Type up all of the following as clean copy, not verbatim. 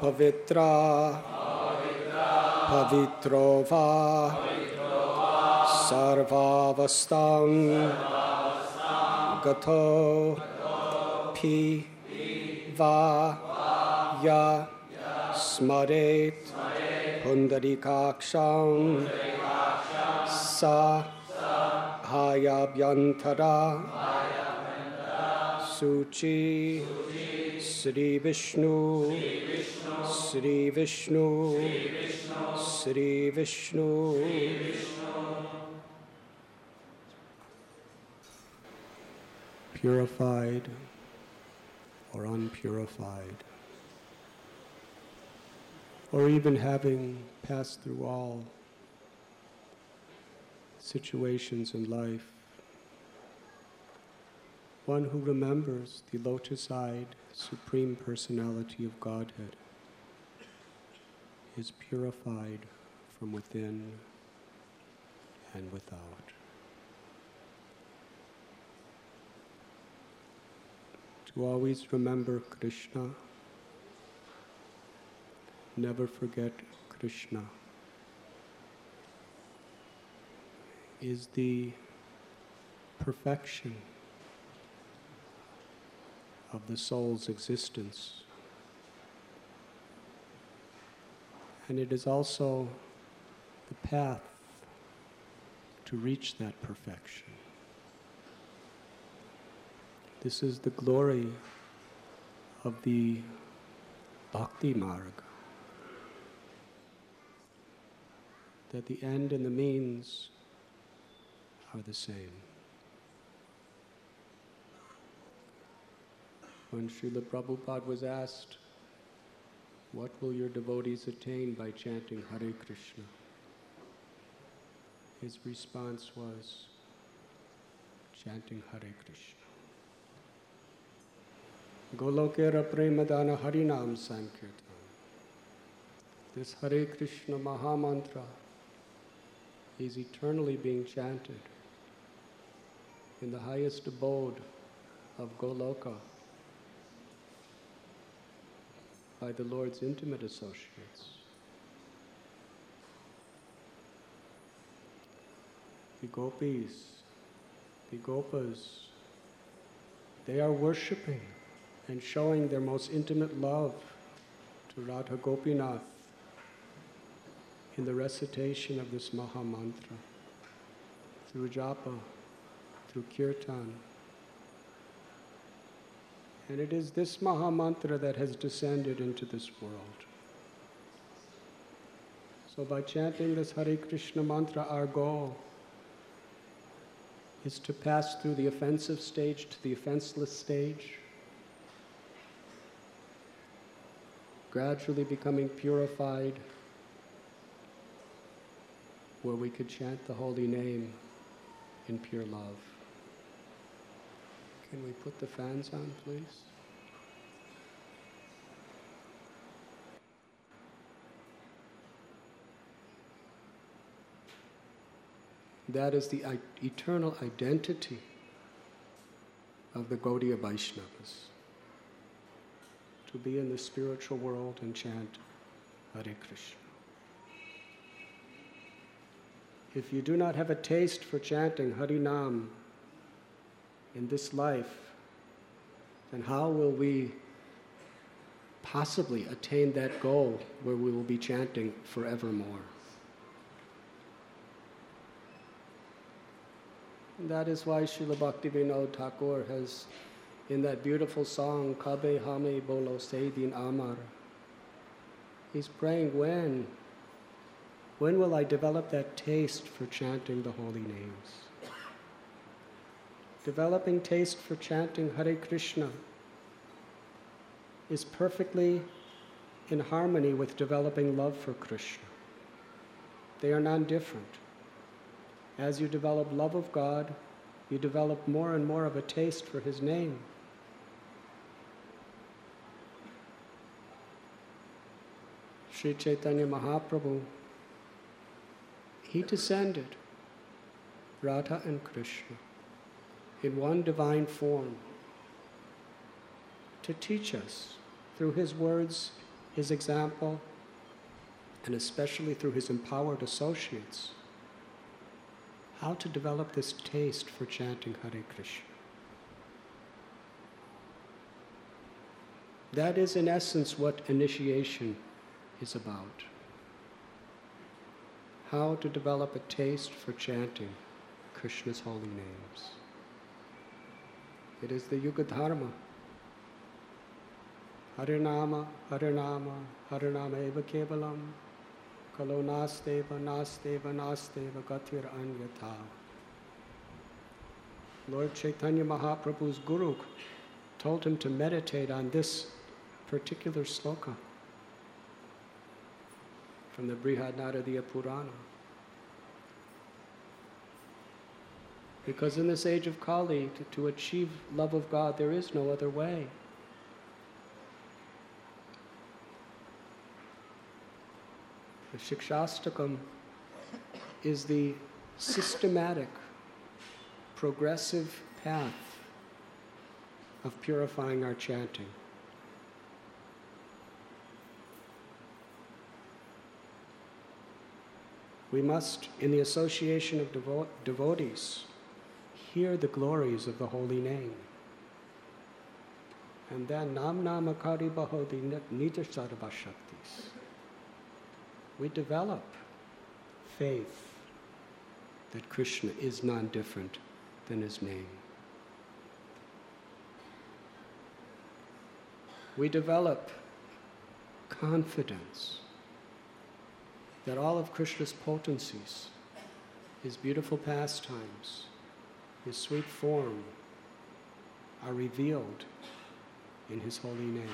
pavitra, pavitrova, sarvavastam, gato, pi, va, ya, smaret, pundarikaksham, sa, hayabhyantara, suchi, Sri Vishnu, Sri Vishnu, Sri Vishnu. Purified or unpurified, or even having passed through all situations in life, one who remembers the lotus-eyed Supreme Personality of Godhead is purified from within and without. To always remember Krishna, never forget Krishna, is the perfection of the soul's existence. And it is also the path to reach that perfection. This is the glory of the Bhakti Marga, that the end and the means are the same. When Srila Prabhupada was asked, what will your devotees attain by chanting Hare Krishna? His response was, chanting Hare Krishna. Golokera Premadana Harinam Sankirtan. This Hare Krishna Mahamantra is eternally being chanted in the highest abode of Goloka by the Lord's intimate associates. The gopis, the gopas, they are worshipping and showing their most intimate love to Radha Gopinath in the recitation of this Mahamantra, through japa, through kirtan. And it is this Mahamantra that has descended into this world. So by chanting this Hare Krishna mantra, our goal is to pass through the offensive stage to the offenseless stage, gradually becoming purified, where we could chant the holy name in pure love. Can we put the fans on, please? That is the eternal identity of the Gaudiya Vaishnavas, to be in the spiritual world and chant Hare Krishna. If you do not have a taste for chanting Harinam in this life, then how will we possibly attain that goal where we will be chanting forevermore? And that is why Srila Bhaktivinoda Thakur has, in that beautiful song, Kabe Hame Bolo Seidin Amar, he's praying, when will I develop that taste for chanting the holy names? Developing taste for chanting Hare Krishna is perfectly in harmony with developing love for Krishna. They are non-different. As you develop love of God, you develop more and more of a taste for His name. Sri Chaitanya Mahaprabhu, he descended, Radha and Krishna, in one divine form, to teach us through His words his example, and especially through his empowered associates, how to develop this taste for chanting Hare Krishna. That is, in essence, what initiation is about. How to develop a taste for chanting Krishna's holy names. It is the Yuga Dharma. Harinama, Harinama, Harinama eva kevalam, kalo nasteva, nasteva, nasteva, gatir anyatha. Lord Chaitanya Mahaprabhu's guru told him to meditate on this particular sloka from the Brihad Naradiya Purana. Because in this age of Kali, to achieve love of God, there is no other way. The Shikshastakam is the systematic, progressive path of purifying our chanting. We must, in the association of devotees, hear the glories of the holy name. And then Nam Namakari Bahodi Nija Sarvashaktis. We develop faith that Krishna is none different than his name. We develop confidence that all of Krishna's potencies, his beautiful pastimes, his sweet form, are revealed in his holy name.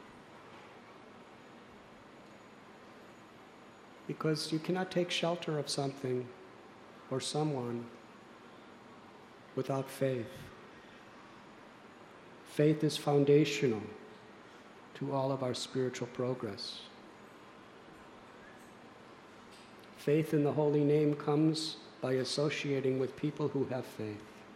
Because you cannot take shelter of something or someone without faith. Faith is foundational to all of our spiritual progress. Faith in the holy name comes by associating with people who have faith.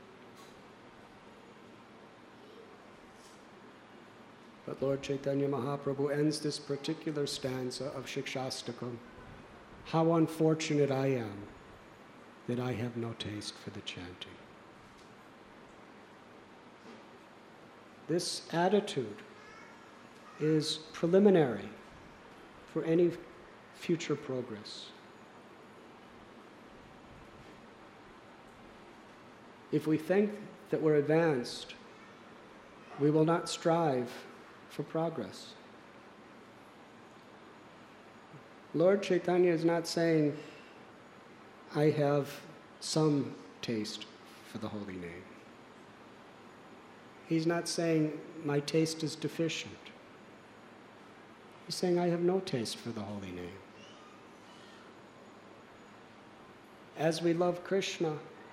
But Lord Chaitanya Mahaprabhu ends this particular stanza of Shikshastakam. How unfortunate I am that I have no taste for the chanting. This attitude is preliminary for any future progress. If we think that we're advanced, we will not strive for progress. Lord Chaitanya is not saying, I have some taste for the holy name. He's not saying, my taste is deficient. He's saying, I have no taste for the holy name. As we love Krishna,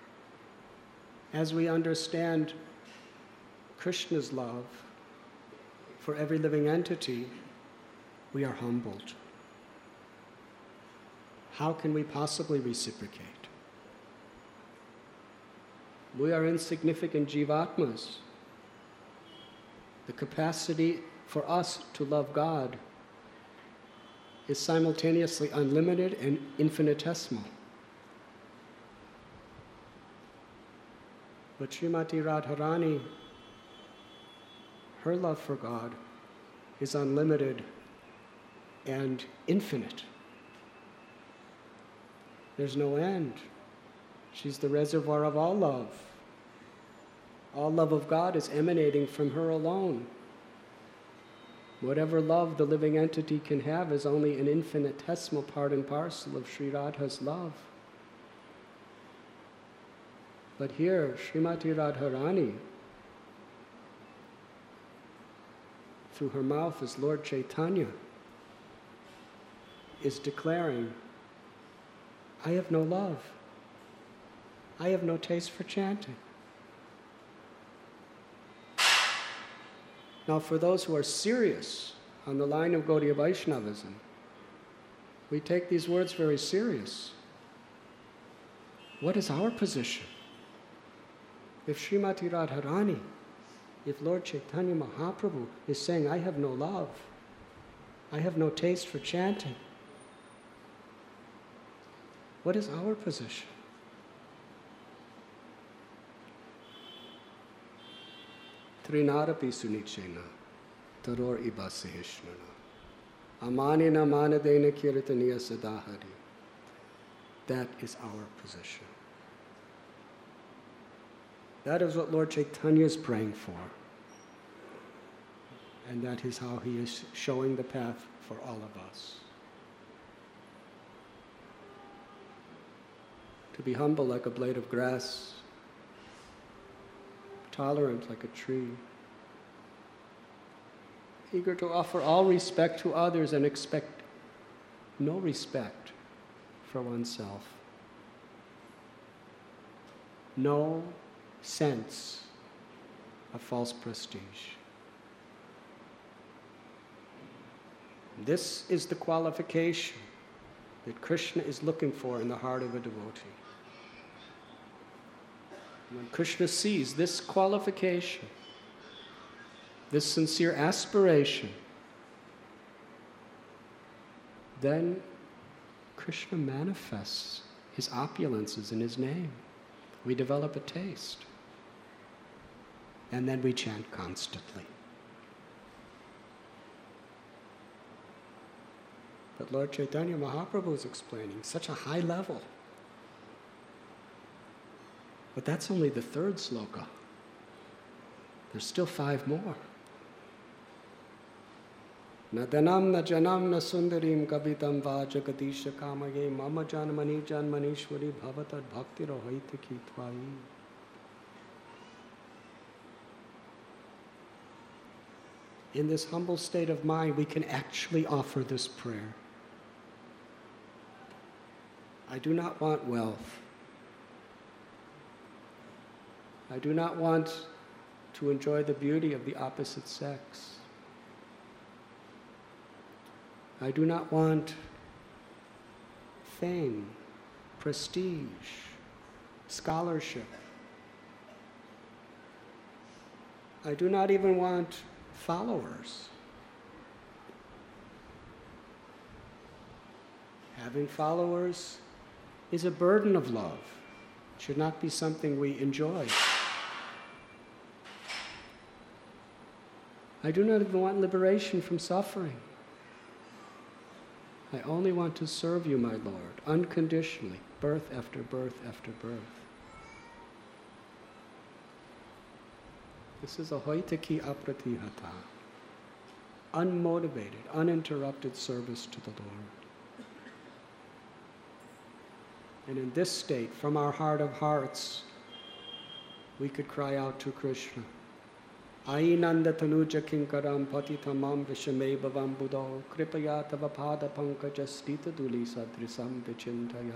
as we understand Krishna's love for every living entity, we are humbled. How can we possibly reciprocate? We are insignificant jivatmas. The capacity for us to love God is simultaneously unlimited and infinitesimal. But Srimati Radharani, her love for God is unlimited and infinite. There's no end. She's the reservoir of all love. All love of God is emanating from her alone. Whatever love the living entity can have is only an infinitesimal part and parcel of Sri Radha's love. But here, Srimati Radharani, through her mouth as Lord Chaitanya, is declaring, I have no love. I have no taste for chanting. Now, for those who are serious on the line of Gaudiya Vaishnavism, we take these words very serious. What is our position? If Srimati Radharani, if Lord Chaitanya Mahaprabhu is saying, I have no love, I have no taste for chanting. What is our position? Trinarapi sunichena, taror ibaseheshnana, amanina manadena kirtaniya sadahari. That is our position. That is what Lord Chaitanya is praying for. And that is how he is showing the path for all of us. To be humble like a blade of grass, tolerant like a tree, eager to offer all respect to others and expect no respect for oneself. No sense of false prestige. This is the qualification that Krishna is looking for in the heart of a devotee. When Krishna sees this qualification, this sincere aspiration, then Krishna manifests his opulences in his name. We develop a taste. And then we chant constantly. But Lord Chaitanya Mahaprabhu is explaining such a high level. But that's only the third sloka. There's still 5 more. Na danam na janam na sundarim kavitam va jagatisha kamaye mama janmani janmanishwari bhavatad bhakti rohaita kitvayi. In this humble state of mind, we can actually offer this prayer. I do not want wealth. I do not want to enjoy the beauty of the opposite sex. I do not want fame, prestige, scholarship. I do not even want followers. Having followers is a burden of love. It should not be something we enjoy. I do not even want liberation from suffering. I only want to serve you, my Lord, unconditionally, birth after birth after birth. This is a hoitaki apratihata, unmotivated, uninterrupted service to the Lord. And in this state, from our heart of hearts, we could cry out to Krishna, Ainanda tanuja kinkaram patitamam vishame bhavam buddho kripaya tava pada pankaja stita duli sadrisam vichintaya.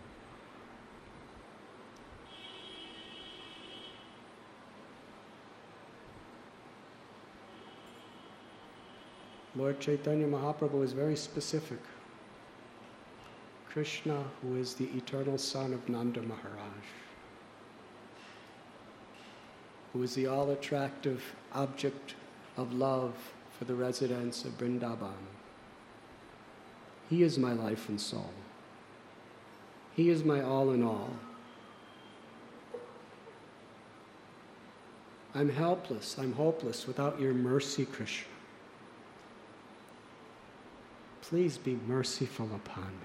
Lord Chaitanya Mahaprabhu is very specific. Krishna, who is the eternal son of Nanda Maharaj, who is the all-attractive object of love for the residents of Vrindavan. He is my life and soul. He is my all in all. I'm helpless, I'm hopeless without your mercy, Krishna. Please be merciful upon me.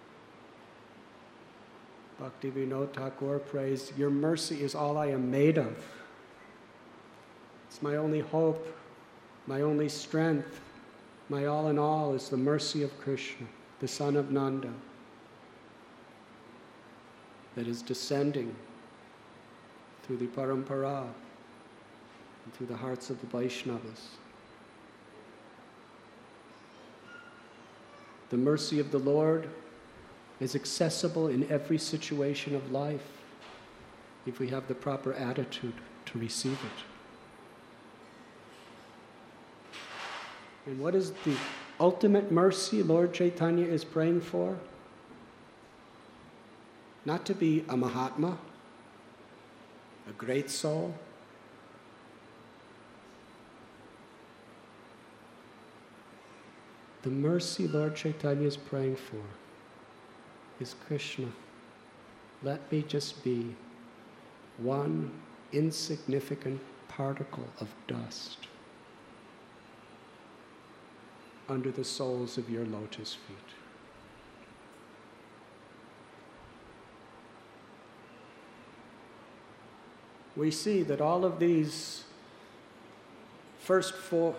Bhaktivinoda Thakur prays, your mercy is all I am made of. It's my only hope, my only strength, my all in all is the mercy of Krishna, the son of Nanda, that is descending through the parampara and through the hearts of the Vaishnavas. The mercy of the Lord is accessible in every situation of life if we have the proper attitude to receive it. And what is the ultimate mercy Lord Chaitanya is praying for? Not to be a Mahatma, a great soul, The mercy Lord Chaitanya is praying for is Krishna. Let me just be one insignificant particle of dust under the soles of your lotus feet. We see that all of these first four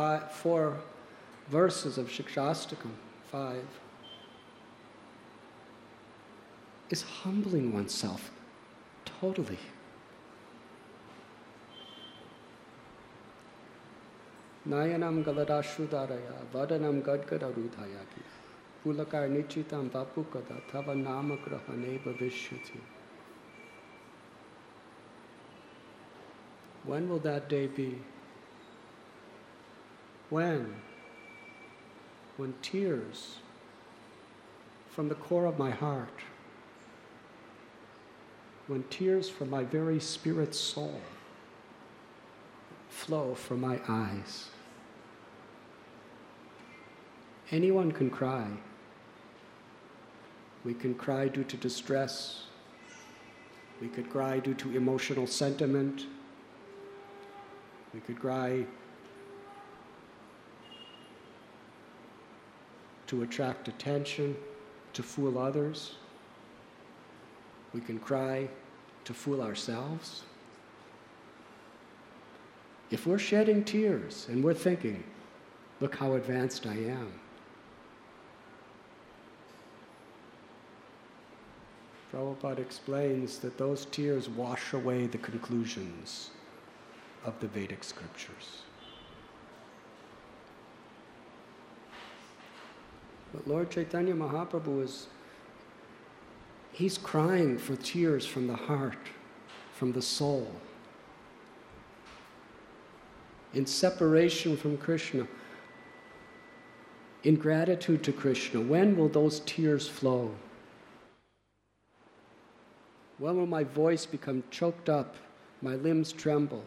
verses of Shikshastakam, 5, is humbling oneself totally. Nayanam galadashudaraya, vadanam gadgadarudhaya ki, pulakar nichitam vapukada, tava namagraha neva vishyati. When will that day be? When tears from the core of my heart, when tears from my very spirit soul flow from my eyes. Anyone can cry. We can cry due to distress. We could cry due to emotional sentiment. We could cry to attract attention, to fool others. We can cry to fool ourselves. If we're shedding tears and we're thinking, look how advanced I am. Prabhupada explains that those tears wash away the conclusions of the Vedic scriptures. But Lord Chaitanya Mahaprabhu he's crying for tears from the heart, from the soul. In separation from Krishna, in gratitude to Krishna, when will those tears flow? When will my voice become choked up, my limbs tremble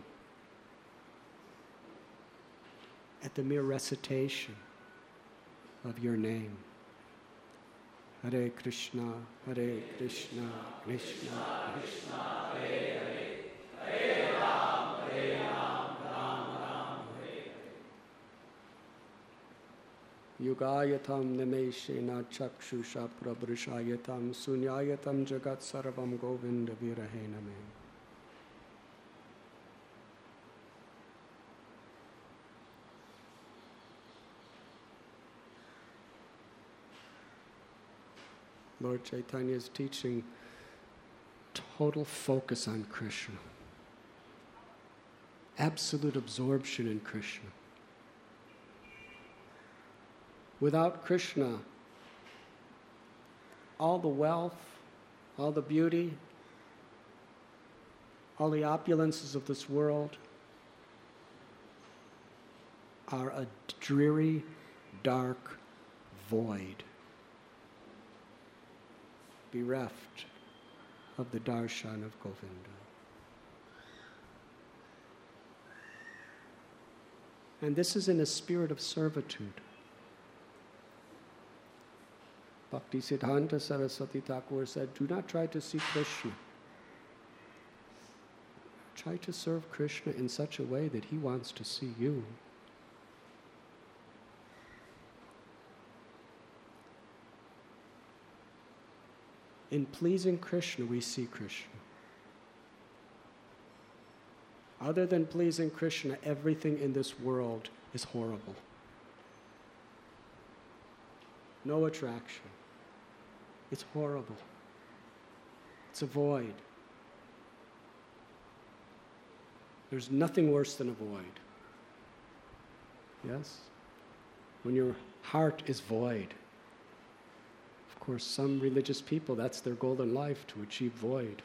at the mere recitation of your name? Hare Krishna, Krishna, Krishna, Krishna, Hare Hare, Hare Ram, Ram Ram, Hare. Yugayatam nimeshena chakshusha prabhrishayatam sunyayatam jagat sarvam govinda virahena me. Lord Chaitanya is teaching total focus on Krishna, absolute absorption in Krishna. Without Krishna, all the wealth, all the beauty, all the opulences of this world are a dreary, dark void, bereft of the darshan of Govinda. And this is in a spirit of servitude. Bhakti Siddhanta Saraswati Thakur said, do not try to see Krishna. Try to serve Krishna in such a way that he wants to see you. In pleasing Krishna, we see Krishna. Other than pleasing Krishna, everything in this world is horrible. No attraction. It's horrible. It's a void. There's nothing worse than a void. Yes? When your heart is void. Of course, some religious people, that's their goal in life, to achieve void.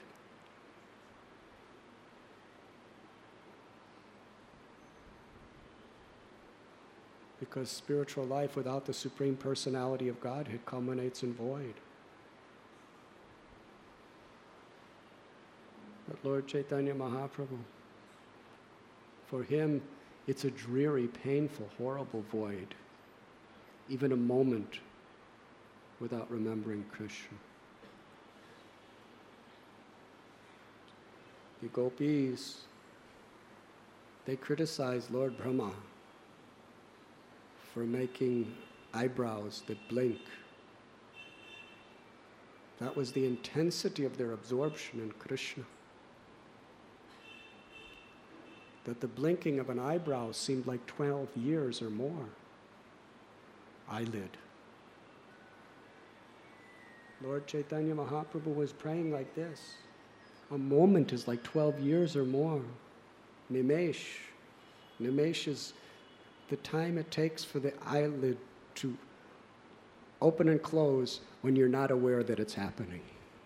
Because spiritual life without the Supreme Personality of Godhead culminates in void. But Lord Chaitanya Mahaprabhu, for him, it's a dreary, painful, horrible void. even a moment without remembering Krishna. The gopis, they criticized Lord Brahma for making eyebrows that blink. That was the intensity of their absorption in Krishna. That the blinking of an eyebrow seemed like 12 years or more. Eyelid. Lord Chaitanya Mahaprabhu was praying like this. A moment is like 12 years or more. Nimesh. Nimesh is the time it takes for the eyelid to open and close when you're not aware that it's happening.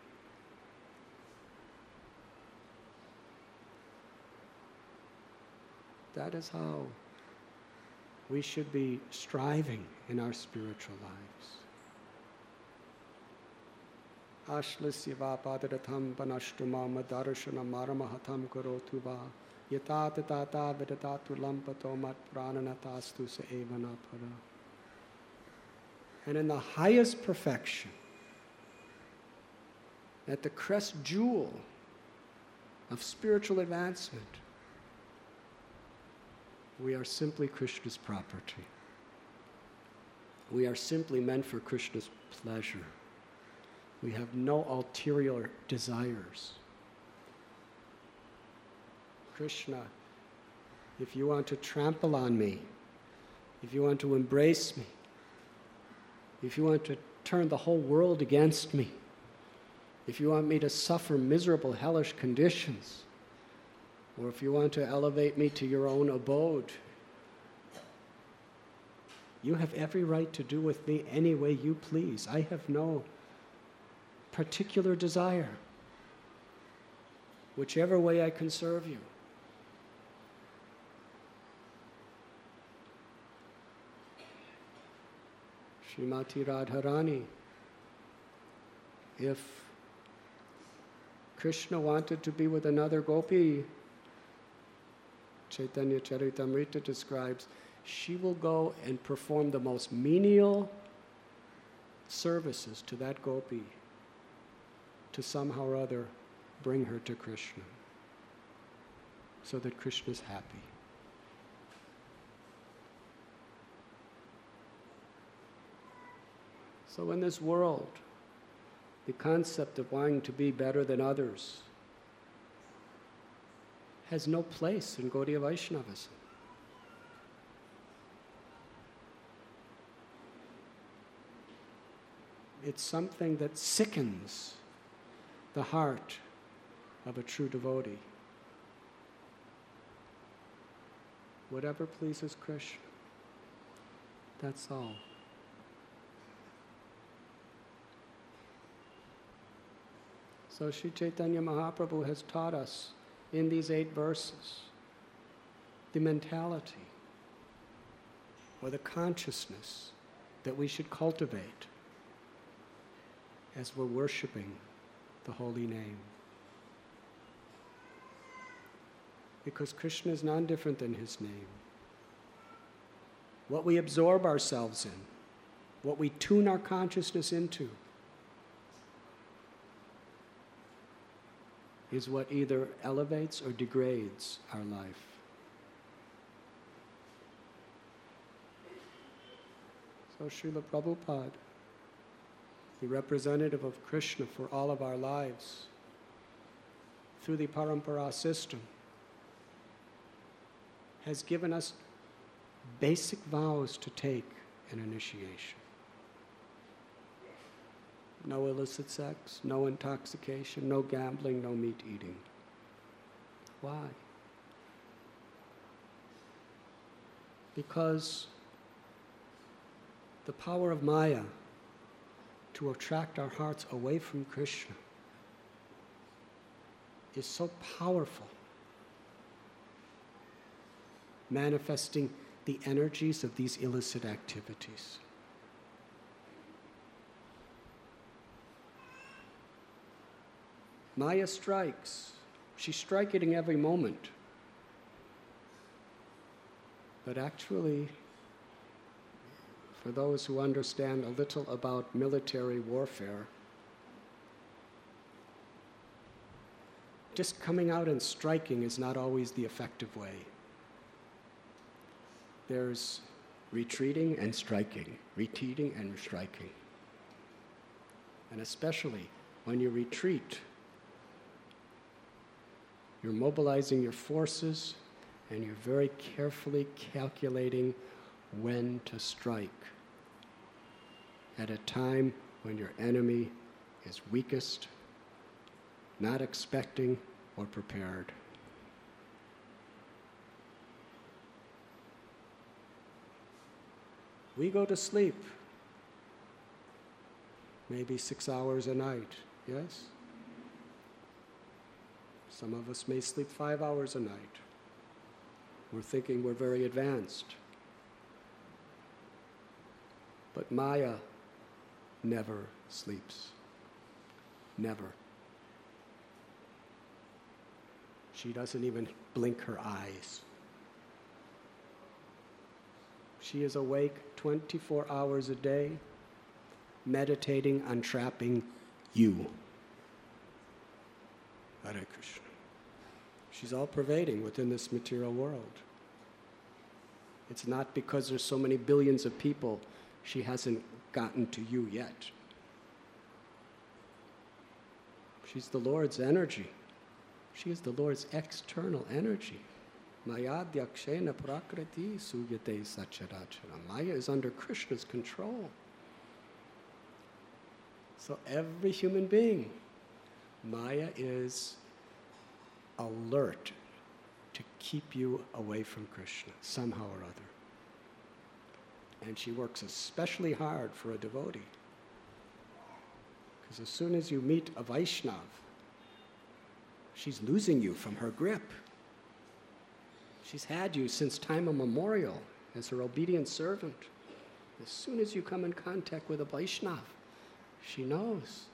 That is how we should be striving in our spiritual lives. Ashlisya va padaratham panashtuma madarshana maramahatam karotu va yatata tata vidatu lampato mat prananatastu se evana para. And in the highest perfection, at the crest jewel of spiritual advancement, we are simply Krishna's property. We are simply meant for Krishna's pleasure. We have no ulterior desires. Krishna, if you want to trample on me, if you want to embrace me, if you want to turn the whole world against me, if you want me to suffer miserable, hellish conditions, or if you want to elevate me to your own abode, you have every right to do with me any way you please. I have no particular desire. Whichever way I can serve you. Srimati Radharani, if Krishna wanted to be with another gopi, Chaitanya Charitamrita describes, she will go and perform the most menial services to that gopi to somehow or other bring her to Krishna so that Krishna is happy. So in this world, the concept of wanting to be better than others has no place in Gaudiya Vaishnavism. It's something that sickens the heart of a true devotee. Whatever pleases Krishna, that's all. So Sri Chaitanya Mahaprabhu has taught us in these 8 verses the mentality or the consciousness that we should cultivate as we're worshiping the holy name. Because Krishna is none different than his name. What we absorb ourselves in, what we tune our consciousness into, is what either elevates or degrades our life. So Srila Prabhupada, the representative of Krishna for all of our lives, through the Parampara system, has given us basic vows to take in initiation. No illicit sex, no intoxication, no gambling, no meat eating. Why? Because the power of Maya to attract our hearts away from Krishna is so powerful, manifesting the energies of these illicit activities. Maya strikes. She's striking every moment. But actually, For those who understand a little about military warfare, just coming out and striking is not always the effective way. There's retreating and striking, retreating and striking. And especially when you retreat, you're mobilizing your forces and you're very carefully calculating when to strike at a time when your enemy is weakest, not expecting or prepared. We go to sleep maybe 6 hours a night, yes? Some of us may sleep 5 hours a night. We're thinking we're very advanced. But Maya never sleeps. Never. She doesn't even blink her eyes. She is awake 24 hours a day, meditating on trapping you. Hare Krishna. She's all pervading within this material world. It's not because there's so many billions of people she hasn't gotten to you yet. She's the Lord's energy. She is the Lord's external energy. Maya Dyakshena Prakriti Suyate Sacharachara. Maya is under Krishna's control. So every human being, Maya is alert to keep you away from Krishna, somehow or other. And she works especially hard for a devotee. Because as soon as you meet a Vaishnav, she's losing you from her grip. She's had you since time immemorial as her obedient servant. As soon as you come in contact with a Vaishnav, she knows.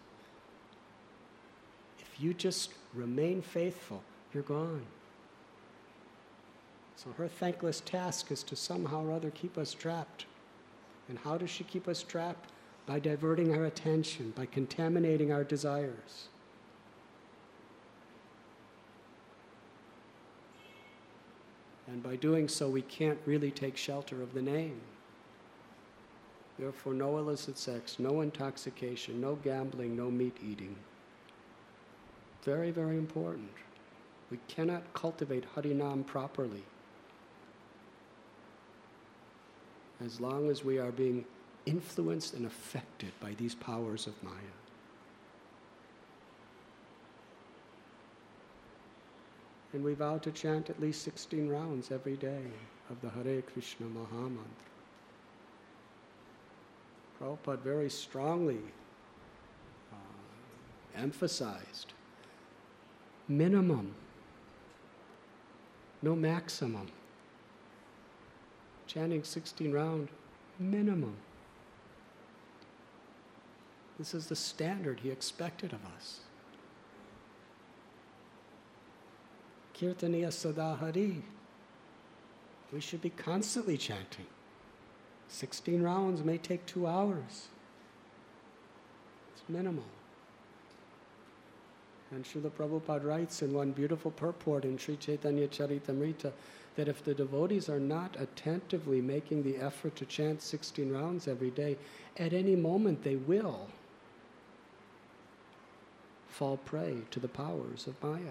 If you just remain faithful, you're gone. So her thankless task is to somehow or other keep us trapped. And how does she keep us trapped? By diverting our attention, by contaminating our desires. And by doing so, we can't really take shelter of the name. Therefore, no illicit sex, no intoxication, no gambling, no meat eating. Very, very important. We cannot cultivate Harinam properly as long as we are being influenced and affected by these powers of Maya. And we vow to chant at least 16 rounds every day of the Hare Krishna Mahamantra. Prabhupada very strongly emphasized minimum, no maximum. Chanting 16 round, minimum. This is the standard he expected of us. Kirtaniya Sadahari. We should be constantly chanting. 16 rounds may take 2 hours. It's minimal. And Srila Prabhupada writes in one beautiful purport in Sri Chaitanya Charitamrita that if the devotees are not attentively making the effort to chant 16 rounds every day, at any moment they will fall prey to the powers of Maya.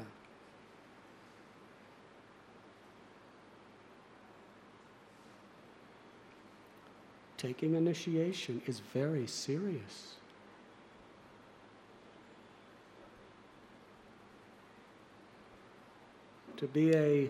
Taking initiation is very serious. To be a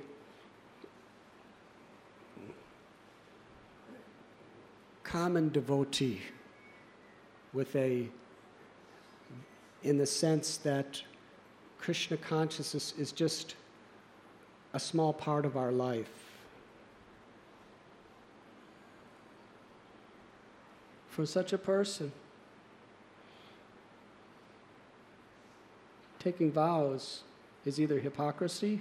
common devotee in the sense that Krishna consciousness is just a small part of our life. For such a person, taking vows is either hypocrisy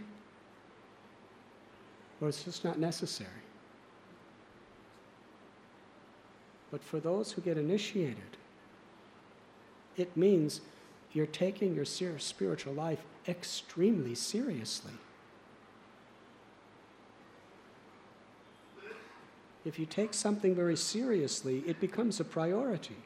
or it's just not necessary. But for those who get initiated, it means you're taking your spiritual life extremely seriously. If you take something very seriously, it becomes a priority.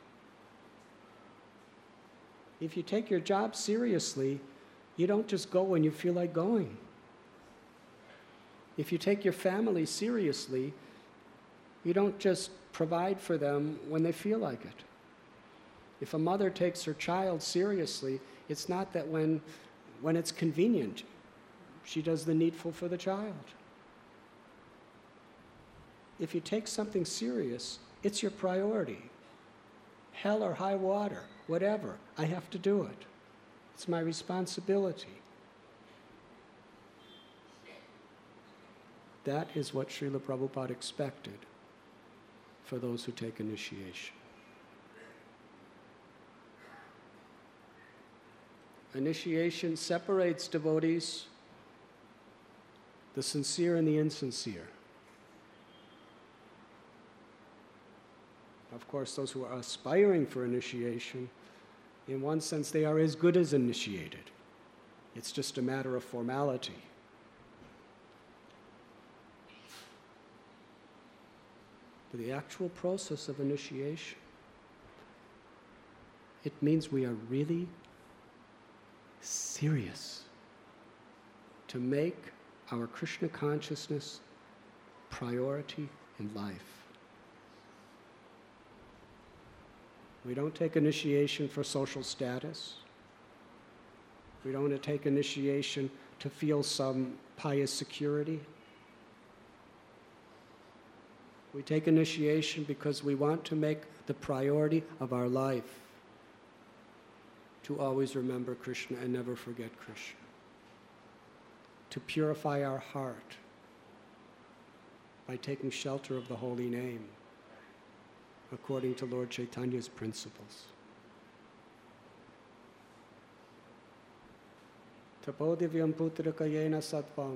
If you take your job seriously, you don't just go when you feel like going. If you take your family seriously, you don't just provide for them when they feel like it. If a mother takes her child seriously, it's not that when it's convenient, she does the needful for the child. If you take something serious, it's your priority. Hell or high water, whatever, I have to do it. It's my responsibility. That is what Srila Prabhupada expected for those who take initiation. Initiation separates devotees, the sincere and the insincere. Of course, those who are aspiring for initiation, in one sense, they are as good as initiated. It's just a matter of formality. But the actual process of initiation, it means we are really serious to make our Krishna consciousness priority in life. We don't take initiation for social status. We don't take initiation to feel some pious security. We take initiation because we want to make the priority of our life to always remember Krishna and never forget Krishna. To purify our heart by taking shelter of the holy name according to Lord Chaitanya's principles. Tapodivyam putrakayena sattvam.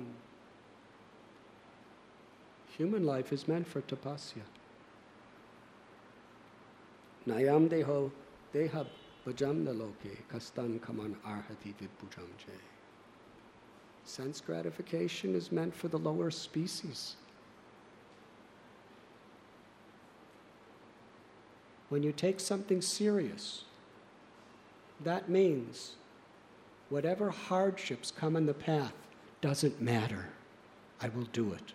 Human life is meant for tapasya. Nayam deho deha bhajamna loke kastan kaman arhati vibhujam jay. Sense gratification is meant for the lower species. When you take something serious, that means whatever hardships come in the path doesn't matter. I will do it.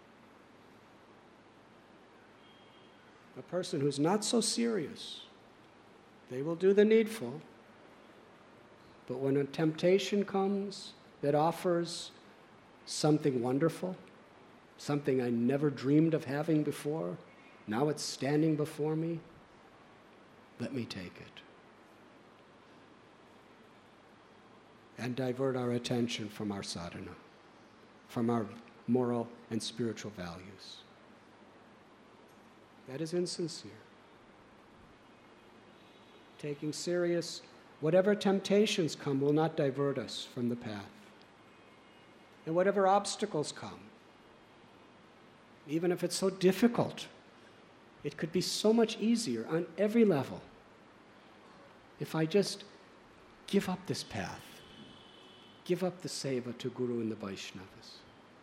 A person who's not so serious, they will do the needful, but when a temptation comes that offers something wonderful, something I never dreamed of having before, now it's standing before me, let me take it. And divert our attention from our sadhana, from our moral and spiritual values. That is insincere. Taking serious, whatever temptations come will not divert us from the path. And whatever obstacles come, even if it's so difficult, it could be so much easier on every level if I just give up this path, give up the seva to Guru and the Vaishnavas.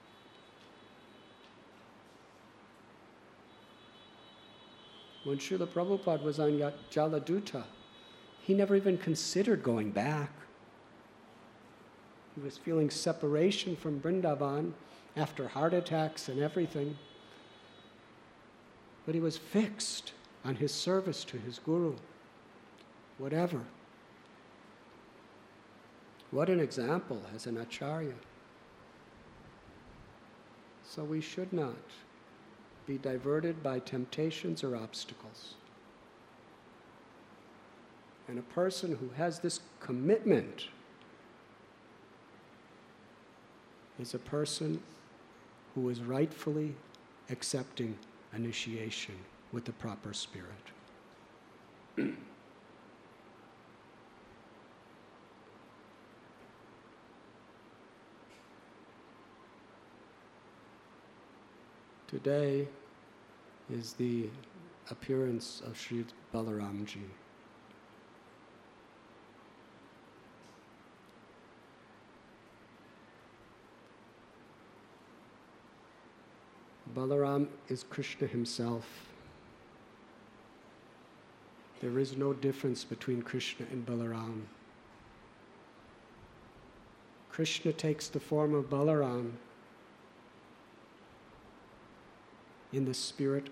When Srila Prabhupada was on Jaladuta, he never even considered going back. He was feeling separation from Vrindavan after heart attacks and everything. But he was fixed on his service to his Guru, whatever. What an example as an acharya. So we should not be diverted by temptations or obstacles. And a person who has this commitment is a person who is rightfully accepting initiation with the proper spirit. Today is the appearance of Sri Balaramji. Balaram is Krishna himself. There is no difference between Krishna and Balaram. Krishna takes the form of Balaram in the spirit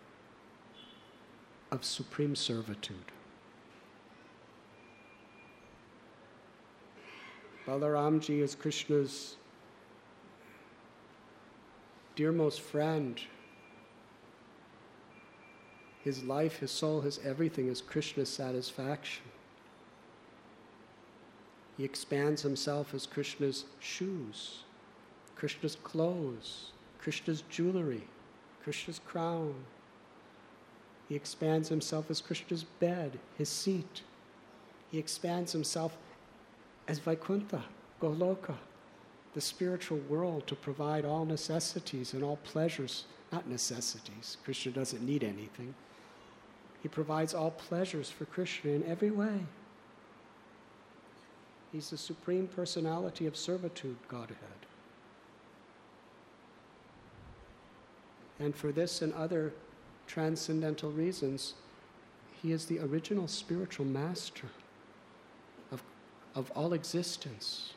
of supreme servitude. Balaramji is Krishna's dearmost friend. His life, his soul, his everything is Krishna's satisfaction. He expands himself as Krishna's shoes, Krishna's clothes, Krishna's jewelry, Krishna's crown. He expands himself as Krishna's bed, his seat. He expands himself as Vaikuntha, Goloka, the spiritual world, to provide all necessities and all pleasures. Not necessities. Krishna doesn't need anything. He provides all pleasures for Krishna in every way. He's the supreme personality of servitude, Godhead. And for this and other transcendental reasons, he is the original spiritual master of all existence.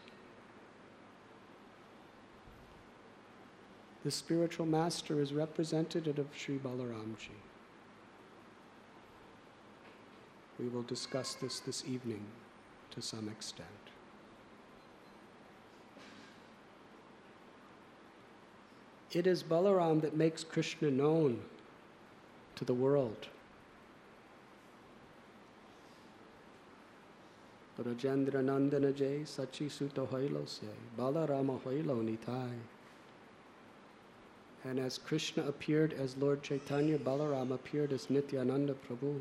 The spiritual master is representative of Sri Balaramji. We will discuss this evening to some extent. It is Balaram that makes Krishna known to the world. Rajendra Nandana Jai Sachi Sutta Hoilo Se Balarama Hoilo Nitai. And as Krishna appeared as Lord Chaitanya, Balaram appeared as Nityananda Prabhu.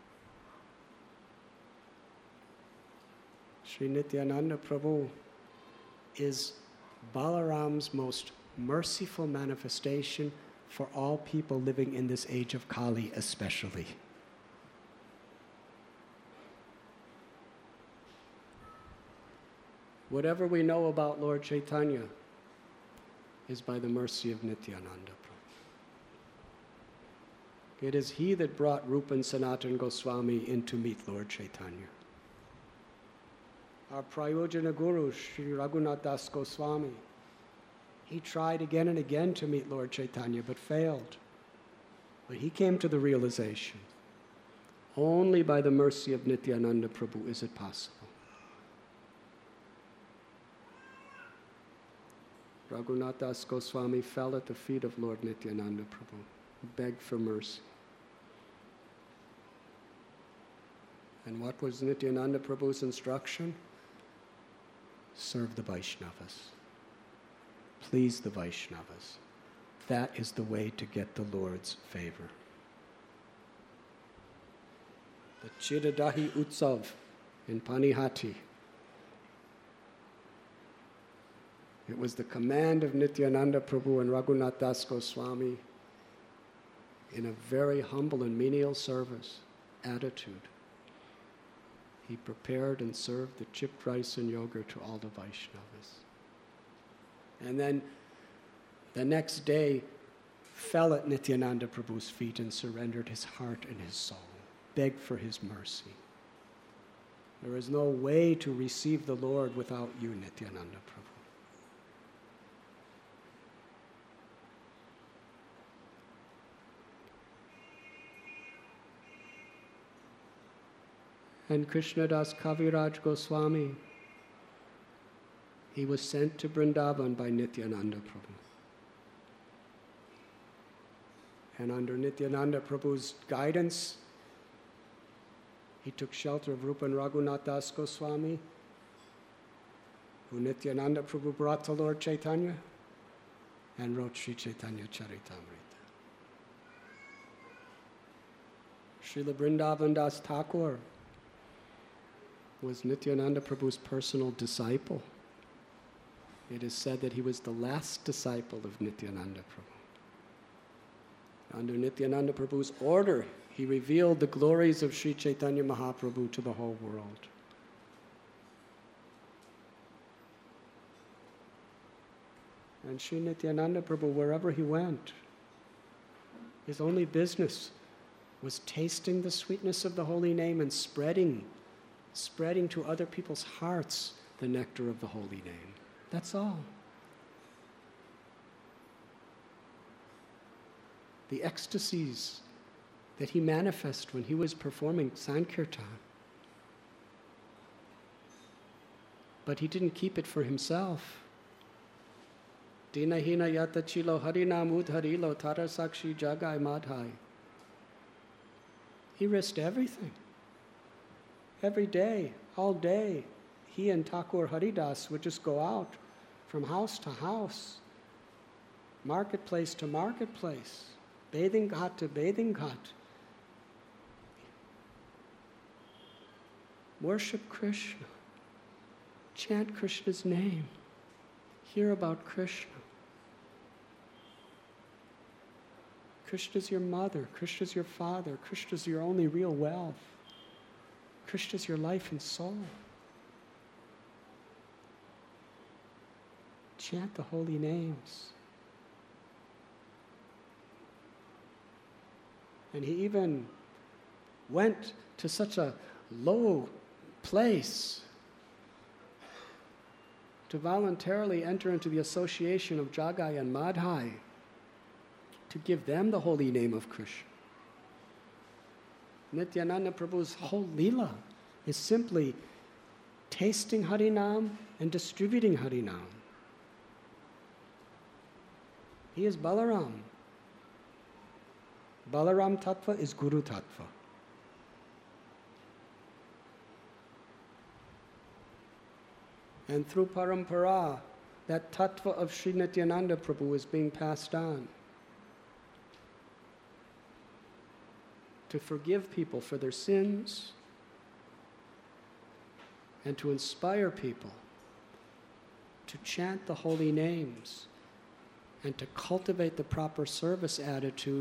Sri Nityananda Prabhu is Balaram's most merciful manifestation for all people living in this age of Kali especially. Whatever we know about Lord Chaitanya is by the mercy of Nityananda Prabhu. It is he that brought Rupa and Sanatana Goswami in to meet Lord Chaitanya. Our Prayojana Guru, Sri Raghunath Das Goswami, he tried again and again to meet Lord Chaitanya, but failed. But he came to the realization, only by the mercy of Nityananda Prabhu is it possible. Raghunath Das Goswami fell at the feet of Lord Nityananda Prabhu, begged for mercy. And what was Nityananda Prabhu's instruction? Serve the Vaishnavas. Please the Vaishnavas. That is the way to get the Lord's favor. The Chiradahi Utsav in Panihati. It was the command of Nityananda Prabhu and Raghunath Das Goswami in a very humble and menial service attitude. He prepared and served the chipped rice and yogurt to all the Vaishnavas. And then the next day fell at Nityananda Prabhu's feet and surrendered his heart and his soul, begged for his mercy. There is no way to receive the Lord without you, Nityananda Prabhu. And Krishnadas Kaviraj Goswami, he was sent to Vrindavan by Nityananda Prabhu. And under Nityananda Prabhu's guidance, he took shelter of Rupa and Raghunath Das Goswami, who Nityananda Prabhu brought to Lord Chaitanya, and wrote Sri Chaitanya Charitamrita. Srila Vrindavan Das Thakur was Nityananda Prabhu's personal disciple. It is said that he was the last disciple of Nityananda Prabhu. Under Nityananda Prabhu's order, he revealed the glories of Sri Chaitanya Mahaprabhu to the whole world. And Sri Nityananda Prabhu, wherever he went, his only business was tasting the sweetness of the holy name and spreading to other people's hearts the nectar of the holy name. That's all. The ecstasies that he manifested when he was performing Sankirtan. But he didn't keep it for himself. Dinahina yata chilo harinam udharilo tarasakshi jagai madhai. He risked everything. Every day, all day, he and Thakur Haridas would just go out from house to house, marketplace to marketplace, bathing ghat to bathing ghat. Worship Krishna. Chant Krishna's name. Hear about Krishna. Krishna's your mother. Krishna's your father. Krishna's your only real wealth. Krishna's your life and soul. Chant the holy names. And he even went to such a low place to voluntarily enter into the association of Jagai and Madhai, to give them the holy name of Krishna. Nityananda Prabhu's whole Leela is simply tasting Harinam and distributing Harinam. He is Balaram. Balaram Tattva is Guru Tattva. And through Parampara, that Tattva of Sri Nityananda Prabhu is being passed on. To forgive people for their sins and to inspire people to chant the holy names and to cultivate the proper service attitude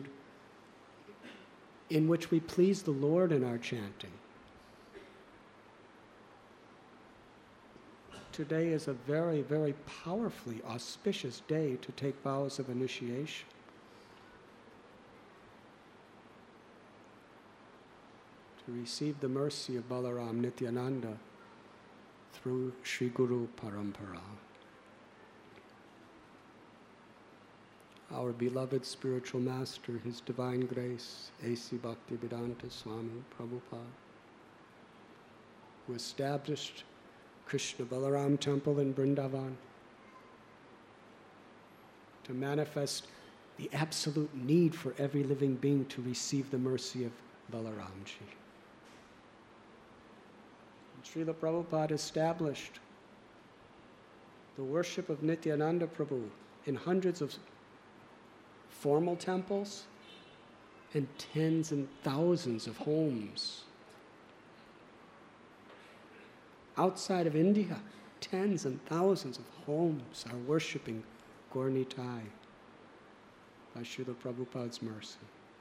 in which we please the Lord in our chanting. Today is a very, very powerfully auspicious day to take vows of initiation. To receive the mercy of Balaram Nityananda through Sri Guru Parampara. Our beloved spiritual master, His Divine Grace, A.C. Bhaktivedanta Swami Prabhupada, who established Krishna Balaram Temple in Vrindavan to manifest the absolute need for every living being to receive the mercy of Balaramji. Srila Prabhupada established the worship of Nityananda Prabhu in hundreds of formal temples and tens and thousands of homes. Outside of India, tens and thousands of homes are worshipping Gaur Nitai by Srila Prabhupada's mercy.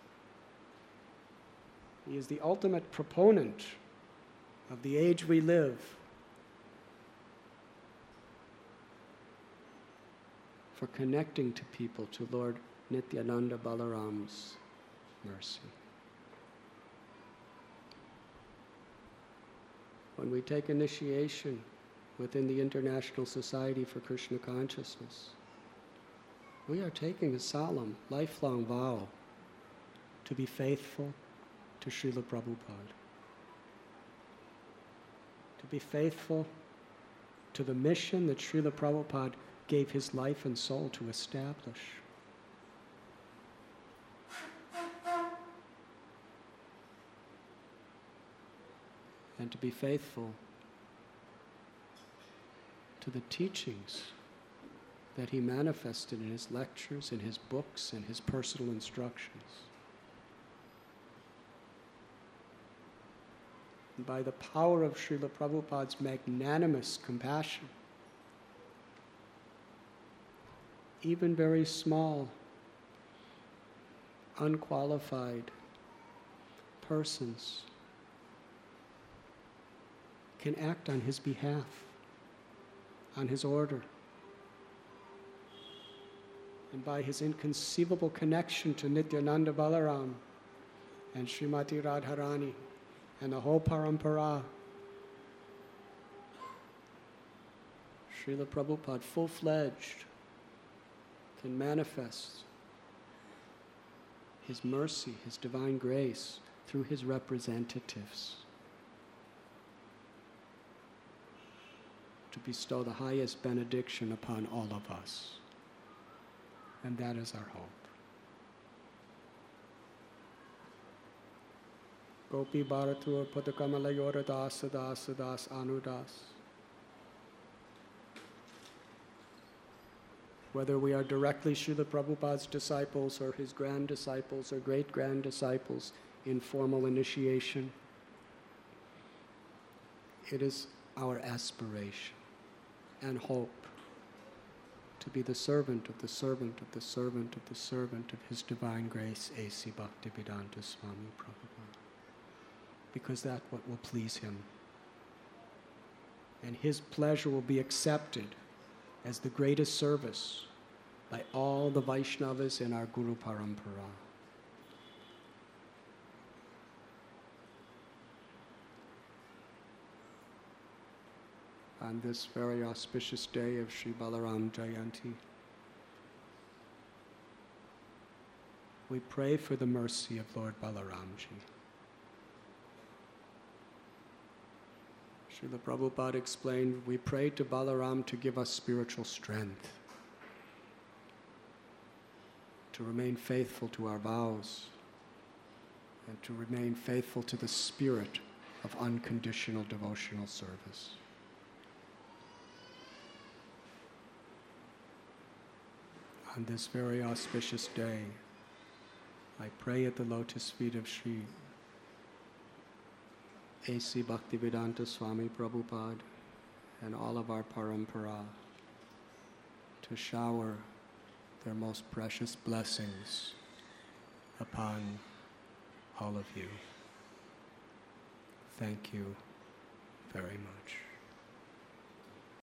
He is the ultimate proponent of the age we live, for connecting to people to Lord Nityananda Balaram's mercy. When we take initiation within the International Society for Krishna Consciousness, we are taking a solemn, lifelong vow to be faithful to Srila Prabhupada, to be faithful to the mission that Srila Prabhupada gave his life and soul to establish. And to be faithful to the teachings that he manifested in his lectures, in his books, and his personal instructions. And by the power of Srila Prabhupada's magnanimous compassion, even very small unqualified persons can act on his behalf, on his order. And by his inconceivable connection to Nityananda Balaram and Srimati Radharani and the whole parampara, Srila Prabhupada, full-fledged, can manifest his mercy, his divine grace through his representatives to bestow the highest benediction upon all of us. And that is our hope. Gopi Bharatur Padakamalayora Das Das Das Anudas. Whether we are directly Srila Prabhupada's disciples or his grand disciples or great-grand disciples in formal initiation, it is our aspiration and hope to be the servant of the servant of the servant of the servant of His Divine Grace, A.C. Bhaktivedanta Swami Prabhupada. Because that's what will please Him. And His pleasure will be accepted as the greatest service by all the Vaishnavas in our Guru Parampara. On this very auspicious day of Sri Balaram Jayanti, we pray for the mercy of Lord Balaramji. Srila Prabhupada explained, we pray to Balaram to give us spiritual strength, to remain faithful to our vows, and to remain faithful to the spirit of unconditional devotional service. On this very auspicious day, I pray at the lotus feet of Sri A.C. Bhaktivedanta Swami Prabhupada and all of our parampara to shower their most precious blessings upon all of you. Thank you very much.